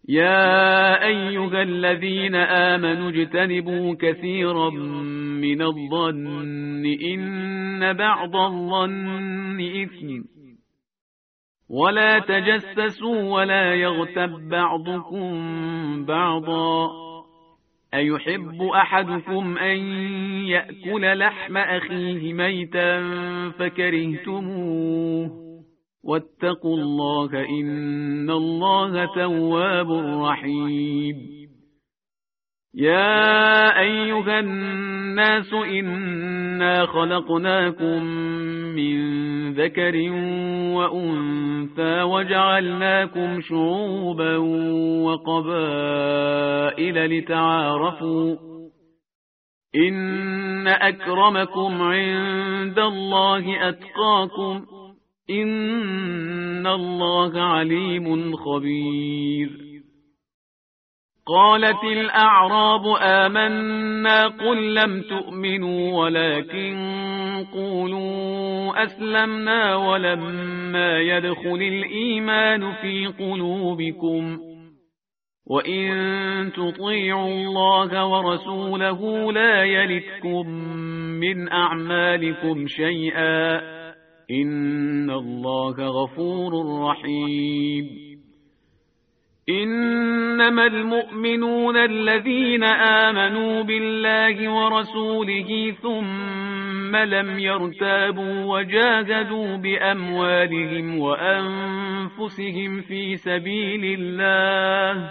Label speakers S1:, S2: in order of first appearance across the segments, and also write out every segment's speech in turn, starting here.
S1: يا أيها الذين آمنوا اجتنبوا كثيرا من الظن إن بعض الظن إثم، ولا تجسسوا ولا يغتب بعضكم بعضا، أيحب أحدكم أن يأكل لحم أخيه ميتا فكرهتموه، واتقوا الله إن الله تواب رحيم. يا أيها الناس إنا خلقناكم من ذكر وأنثى وجعلناكم شعوبا وقبائل لتعارفوا، إن أكرمكم عند الله أتقاكم، إن الله عليم خبير. قالت الأعراب آمنا قل لم تؤمنوا ولكن قولوا أسلمنا ولما يدخل الإيمان في قلوبكم، وإن تطيعوا الله ورسوله لا يلتكم من أعمالكم شيئا، إن الله غفور رحيم. إنما المؤمنون الذين آمنوا بالله ورسوله ثم لم يرتابوا وجاهدوا بأموالهم وأنفسهم في سبيل الله،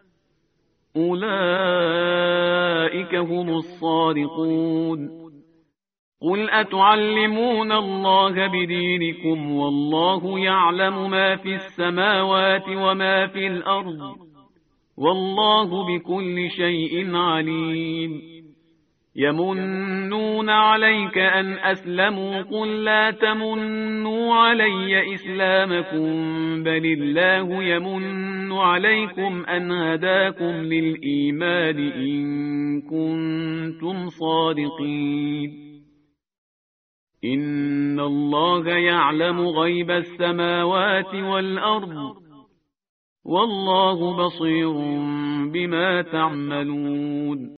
S1: أولئك هم الصادقون. قل أتعلمون الله بدينكم والله يعلم ما في السماوات وما في الأرض، والله بكل شيء عليم. يمنون عليك أن أسلموا قل لا تمنوا علي إسلامكم بل الله يمن عليكم أن هداكم للإيمان إن كنتم صادقين. إن الله يعلم غيب السماوات والأرض، والله بصير بما تعملون.